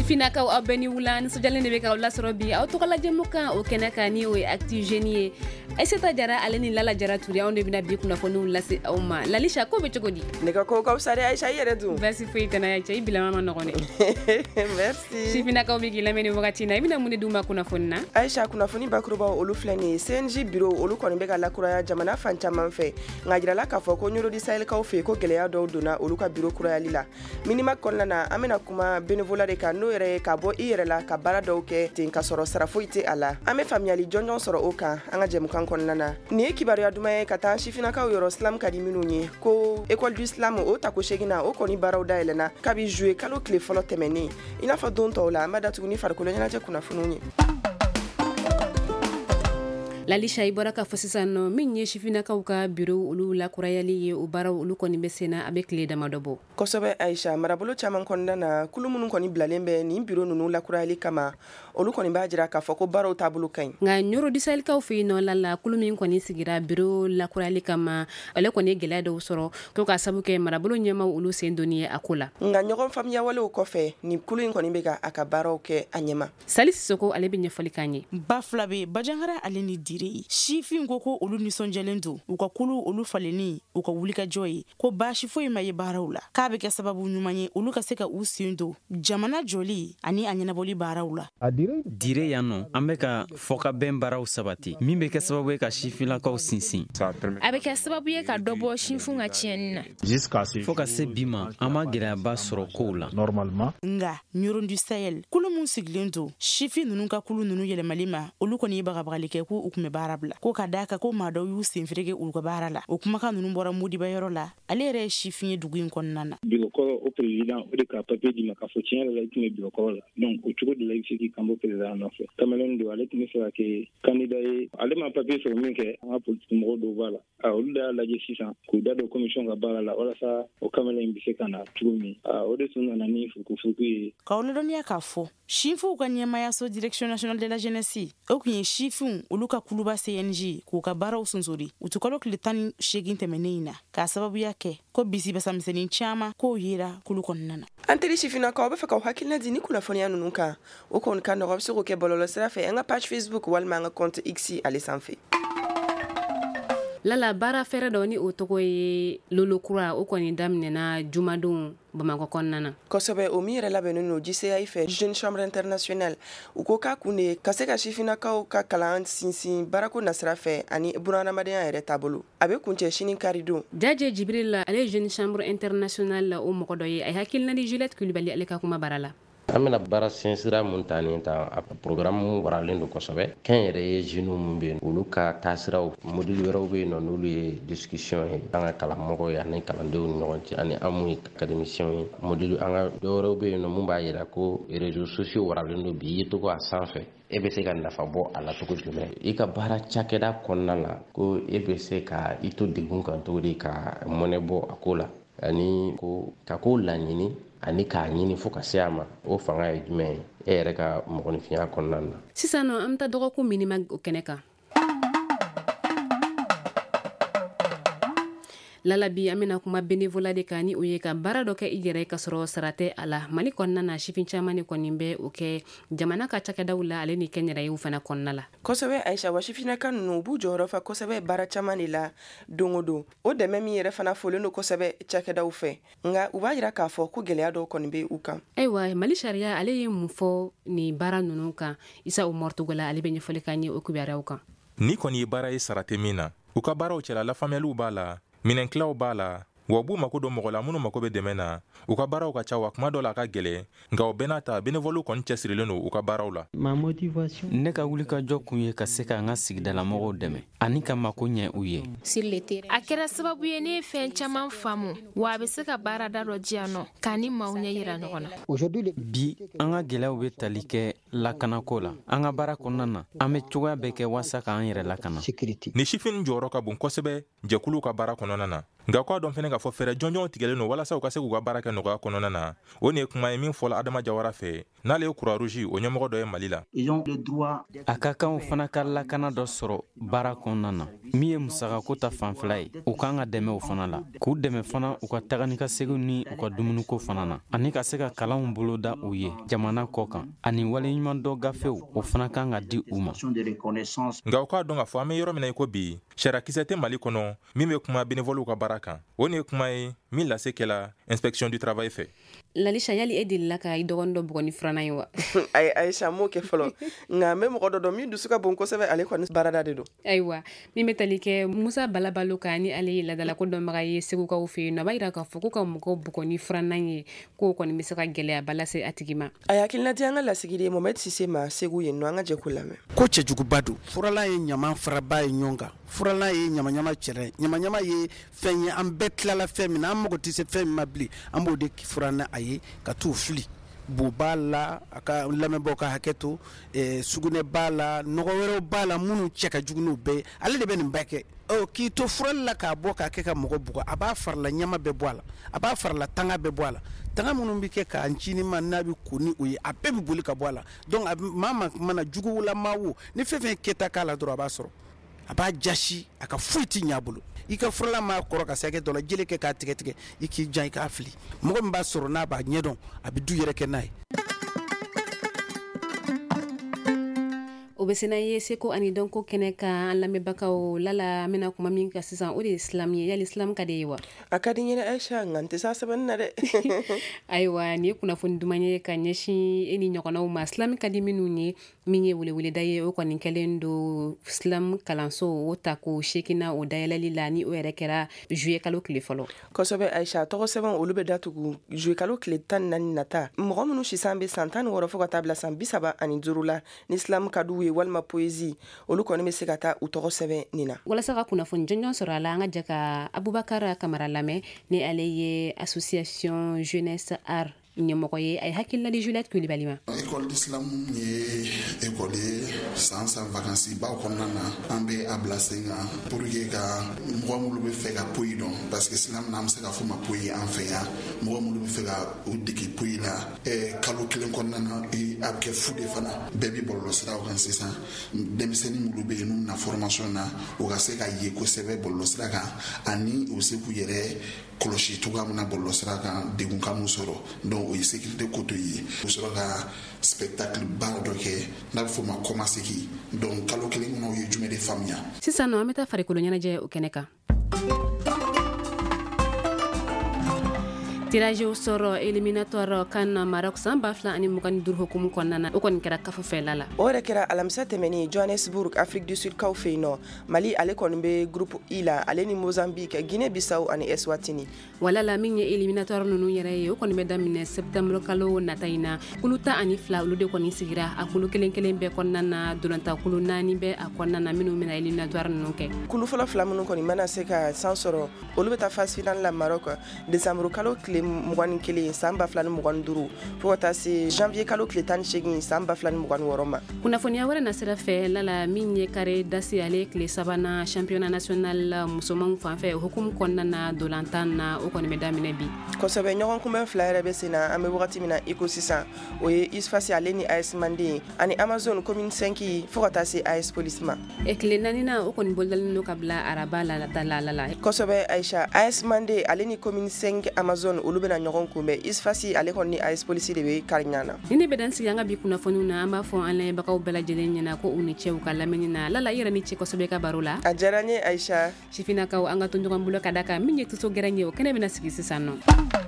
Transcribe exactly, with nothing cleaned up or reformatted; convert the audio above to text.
Sifinakaw aw beni wulan so jalen de be ka wala soro bi aw to kala jemu kan o kenaka ni o active genie Aïssata Diarra aleni Lala Diarra Touré on de bina bi kuna fonu lasi awma Lalisha ko be chogodi ne ka ko ko sare Aïcha yere du merci fuyita na Aïcha ibila mama nokone merci Sifinakaw bi gi lameni wakati na ibina mune duma kuna fonna Aïcha kuna foni bakruba olu flani C N J bureau olu koni be ka lakuraya jamana fancha manfe ngajira la ka fo ko nyoro di Sahel kaw fe ko geleya do dona olu ka bureau kuraya lila minima konna na amena kuma bénévolat de ka no yere ka bo i yere la ka bara do ke tin ka soro sarafo ite ala ame familiali jonjon soro oka anga jemu kan konna na ni kibaru ya duma ka tan Sifinakaw yoro islam kadi minunye ko école du islam o ta ko shegina o koni baraw da elena ka bi jouer kalo clé folo temeni ina fa don to la madatu ni farko nyana je kuna fununye Lalisha ibora ka fosisano minye Sifinakaw ka bureau ulu la kurayali ye ubara ulu koni besena avec les damadobo kosobe Aïcha marabolo chaman konda na kulumunun koni blalembe ni bureau nunu la kurayali kama olu koni bajira ka foko baro tabulu kain nga nyoro di Sahel kaw fi no lala kulumin koni sigira bureau la kurayali kama ole koni gela do soro ko ka sabuke marabolo nyama ulu sendoni akola nga nyogon famia wale ukofe ni kulun koni bega akabaro ke anyema salisi soko ale binye folikanye baflabe bajangara aleni dire Sifin goko olu nisonjalen do u ka kulu olu faleni u ka wulika joy ko bashi foyi ma ye barawla ka be ke sababu nyumanye olu ka se ka u sindo jamana joli ani anyana boli barawla dire yano ambeka foka ben baraw sabati min be ke sababu ka Sifinakaw sinsin abe ke sababu ye ka dobo shinfunga chienna foka se bima ama gira ba soro kola normalement nga nyoro du Sahel kulu mun siglendo Sifin nunu ka kulu nunu yele malima olu ko ni baga bagalike ko ukume barabla ko kadaka ko madaw yu sinfirege ulu ko barala o kuma kan nunu bora mudi bayoro la ale re Sifin dugu konnana biloko au président o de ka papier di makafo tien la itime biloko la donc o tugo de la ifiki kambo président no fe kamelon do ale tine fa ke candidat ale ma papier so minke a politique mo do bala a o da la justice ko da do commission ga bala la wala sa o kamelon bi se kana tugumi a o de sunna na ni fuku fuku ka on don ya kafo Shifu ka nyema ya so direction nationale de la jeunesse o kunye Shifu uluka kuluba C N J ko ka bara usunzuri utukalo klitani shegin temenina ka sababu yake ko bisi basamseni chama ko yira kulukonnana anteri Sifinakaw be fa ka hakilna dini kuna foni anunuka o kon kan no so ko ke bololo srafe nga page Facebook wal ma nga compte X ale sanfe Lala bara fere doni o togo ye lolo kura o koni damne na jumadon Bamako konnana kosobe o mi yere labenu no J C I fe jeune chambre internationale u ko ka kune kase ka Sifinakaw ka kalan sinsin barako nasra fe ani burana madenya yere tabolo abe kunche shinin karido Jaje Jibril ale jeune chambre internationale o mokodoye ay hakilna ni Juliette Coulibaly ale ka kuma barala amena bara sinsira mun tani ta programme waralen do kosobe ken yere jinu mun be olu ka tasiraw module wero be no nulu ye discussion e anga kala mogo ya ne kala ndew nyonti ani amu académicien module anga doro be no mun ba yira ko réseaux sociaux waralen do bi to ko asanfe e be se ka nafa bo ala to ko jume e ka bara chakeda konnala ko e be se ka ito digun kan to de ka monebo akola ani ko ka ko lanini ani ka nyini foka siama o fanga e jume e yɛrɛ ka mɔgɔninfinya kɔnɔna na sisano amta dogo ko minima o keneka Lalabi amena kuma bénévolat de kani o ye ka bara do ke igere ka soro sarate ala mali konna na Sifin chamani konimbe o ke jamana ka chaka dawla ale ni kenyera yu fana konnala kosobe Aïcha wa Sifinakaw no bu joro fa kosobe bara chamani la dongodo o de memi yere fana folo no kosobe chaka daw fe nga u ba yira ka fo ko gele ado konimbe ukan aywa mali sharia ale ye mufo ni bara nunu kan isa o mortugola ale be nyefole kanye o kubara ukan ni koni bara e sarate mina u ka bara o chela la famelu bala minenklaw bala wabu mako do mogola munu mako be demena u ka baraw ka chawa kuma do la ka gele nga o benata benevolu kon chesireleno u ka baraw la ma motivation ne ka wuli ka jɔ kun ye ka se ka nga sigidala mɔgɔw dɛmɛ ani ka mako ɲɛ u ye a kɛra sababu ye ne fɛn caman faamu wa a be se ka baara da dɔ diya nɔ k'a ni maaw ɲɛ yira ɲɔgɔn na bi an ka gɛlɛyaw be tali kɛ lakanako la an ka baara kɔnɔna na an be cogoya bɛɛ kɛ waasa k'an yɛrɛ lakana ni Sifin jɔyɔrɔ ka bon kosɛbɛ jɛkulu ka baara kɔnɔna na nga ko dɔn fɛnɛ ka fɔ fɛrɛ jɔnjɔn tigɛlen no walasa u ka se k'u ka baara kɛ nɔgɔya kɔnɔna na o ni kuma ye min fɔla Adama Jawara fɛ n'ale ye croix rouge o ɲɛmɔgɔ dɔ ye mali la. a ka kan u fana ka lakana dɔ sɔrɔ baara kɔnɔna na min ye musakako ta fanfɛla ye u kan ka dɛmɛ o fana la k'u dɛmɛ fana u ka taga ni ka seginw ni u ka dumuniko fana na ani ka se ka kalanw bolo da u ye jamana kɔ kan ani waleɲuman dɔ gafew o fana kan ka di u ma. nka u k'a dɔn k'a fɔ an bɛ yɔrɔ min na i ko bi sarakisɛ tɛ mali kɔnɔ min bɛ kuma bénévoles ka baara kan o ni ye kuma ye min lase kɛla inspection du travail fɛ. Lalisha, yali e delila ka i dɔgɔnin dɔ bugɔ ni furanna ye wa? Ay Aisha m'o kɛ fɔlɔ nka n bɛ mɔgɔ dɔ dɔn min dusu ka bon kosɛbɛ ale kɔni baarada de don. Ayiwa min bɛ tali kɛ Musa Balabalo kan ni ale ye ladalako dɔnbaga ye Segukaw fɛ yen nɔ a b'a yira k'a fɔ ko ka mɔgɔw bugɔ ni furanna ye k'o kɔni bɛ se ka gɛlɛyaba lase a tigi ma. A ye hakilina di an ka lasigiden Mohamed Sise ma Segu yen nɔ an ka jɛ ko lamɛn. Ko cɛjuguba don furala ye ɲama faraba ye ɲɔgɔn kan furala ye ɲamaɲama cɛrɛ ɲamaɲama ye fɛn ye an bɛɛ tilala fɛn min na an mago tɛ se fɛn min ma bilen an b'o de furanna a ye ka t'u fili bo b'a la a ka lamɛnbɔ ka hakɛ to sugunɛ b'a la nɔgɔ wɛrɛw b'a la minnu cɛ ka jugu n'u bɛɛ ale de bɛ nin bɛɛ kɛ k'i to furali la k'a bɔ k'a kɛ ka mɔgɔ bugɔ a b'a farila ɲama bɛɛ bɔ a la a b'a farila tanga bɛɛ bɔ a la tanga minnu bɛ kɛ k'a ncini ma n'a bɛ ko ni o ye a bɛɛ bɛ boli ka bɔ a la donc maa ma mana jugulama wo ni fɛn fɛn kɛta k'a la dɔrɔn a b'a sɔrɔ a b'a jasi a ka foyi tɛ ɲɛ a bolo i ka furala maa kɔrɔ ka se hakɛ dɔ la jeli kɛ k'a tigɛ tigɛ i k'i jan i k'a fili mɔgɔ min b'a sɔrɔ n'a b'a ɲɛdɔn a bɛ du yɛrɛ kɛ n'a ye. O bɛ sena ye seko ani dɔnko kɛnɛ kan an lamɛnbagaw lala an bɛna kuma min ka sisan o de ye islam ye yali islam ka di ye wa? A ka di n ye Aisha nka n tɛ s'a sɛbɛnni na dɛ. Ayiwa nin ye kunnafoni duman ye ka ɲɛsin e ni ɲɔgɔnnaw ma islam ka di minnu ye min ye weleweleda ye o kɔni kɛlen do islam kalanso o ta ko sekina o dayɛlɛli la ni o yɛrɛ kɛra juillet kalo tile fɔlɔ. Kosɛbɛ Aisha tɔgɔ sɛbɛn olu bɛ datugu juillet kalo tile tan ni naani nata mɔgɔ minnu sisan bɛ san tan ni wɔɔrɔ fo ka taa bila san bi saba ani duuru la ni islam ka d'u ye walima poésie olu kɔni bɛ se ka taa u tɔgɔ sɛbɛn nin na. Walasa ka kunnafoni jɔnjɔn sɔrɔ a la an ka jɛ ka Abubakar Kamara lamɛn ni ale ye association jeunesse art ɲɛmɔgɔ ye a ye hakilina di Juliette Kulibali ma. École d'islam ye école ye san san vacances baw kɔnɔna na an bɛ a bila sen kan pour que ka mɔgɔ minnu bɛ fɛ ka poyi dɔn parce que islam n'an bɛ se ka fɔ ma poyi an fɛ yan mɔgɔ minnu bɛ fɛ ka u dege poyi la kalo kelen kɔnɔna na a bɛ kɛ fu de fana bɛɛ bɛ bɔlɔlɔsiraw kan sisan denmisɛnnin minnu bɛ yen n'u na formation na u ka se ka ye kosɛbɛ bɔlɔlɔsira kan ani u se k'u yɛrɛ kɔlɔsi cogoya min na bɔlɔlɔsira kan degun ka mun sɔrɔ donc o ye sécurité koto ye u sɔrɔ ka spectacle baara dɔ kɛ n'a bɛ fɔ ma kɔma segi donc kalo kelen kɔnɔ u ye jumɛn de faamuya. Sisan nɔ an bɛ taa farikolo ɲɛnajɛ o kɛnɛ kan. Tirage au sort éliminatoire kan Maroc san ba fila ani mugan ni duuru hukumu kɔnɔna na o kɔni kɛra kafofɛla la. O yɛrɛ kɛra alamisa tɛmɛni Johannesburg Afrique du Sud kaw fɛ yen nɔ Mali ale kɔni bɛ groupe I la ale ni Mozambique Guinée Bissau ani Eswatini. Wala la min ye éliminatoire ninnu yɛrɛ ye o kɔni bɛ daminɛ septembre kalo nata in na kulu tan ani fila olu de kɔni sigira a kulu kelen kelen bɛɛ kɔnɔna na dolanta kulu naani bɛ a kɔnɔna na minnu bɛna éliminatoire ninnu kɛ. Kulu fɔlɔ fila minnu kɔni mana se ka san sɔrɔ olu bɛ taa phase finale la Maroc décembre kalo tile mugan ni kelen san ba fila ni mugan ni duuru fo ka taa se janvier kalo tile tan ni seegin san ba fila ni mugan ni wɔɔrɔ ma. Kunnafoniya wɛrɛ na sira fɛ lala min ye kare dasi ale tile sabanan championnat national musomanw fanfɛ hukumu kɔnɔna na dolantan na o kɔni bɛ daminɛ bi. Kosɛbɛ ɲɔgɔn kunbɛn fila yɛrɛ bɛ sen na an bɛ wagati min na i ko sisan o ye Isfasi ale ni A S Mande ani Amazon commune cinq fo ka taa se A S Police ma. E tile naani na o kɔni bolodalen do ka bila araba la ta la la la. Kosɛbɛ Aisha A S Mande ale ni commune cinq Amazon olu bɛna ɲɔgɔn kunbɛn Isfasi ale kɔni ni A S Police de bɛ kari ɲana. Ni ne bɛ dan sigi an ka bi kunnafoniw na an b'a fɔ an lamɛnbagaw bɛɛ lajɛlen ɲɛna ko u ni cɛw ka lamɛnni na lala i yɛrɛ ni cɛ kosɛbɛ ka baro la. A diyara n ye Aisha. Sifinakaw an ka to ɲɔgɔn bolo ka da kan min ye tuto gɛrɛn ye o kɛnɛ bɛna sigi sisan nɔ.